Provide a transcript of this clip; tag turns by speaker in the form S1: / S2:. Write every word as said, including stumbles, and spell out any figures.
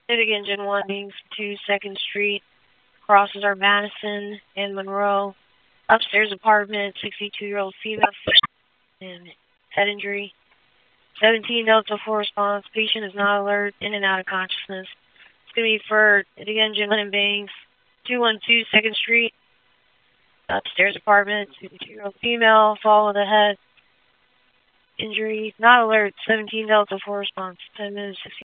S1: Civic Engine one, being two second Street, crosses are Madison and Monroe. Upstairs apartment, sixty-two-year-old female, and head injury. seventeen Delta four response, patient is not alert, in and out of consciousness. It's going to be for Civic Engine one and Banks, two one two second Street. Upstairs apartment, sixty-two-year-old female, fall of the head, injury, not alert, seventeen Delta four response, ten minutes,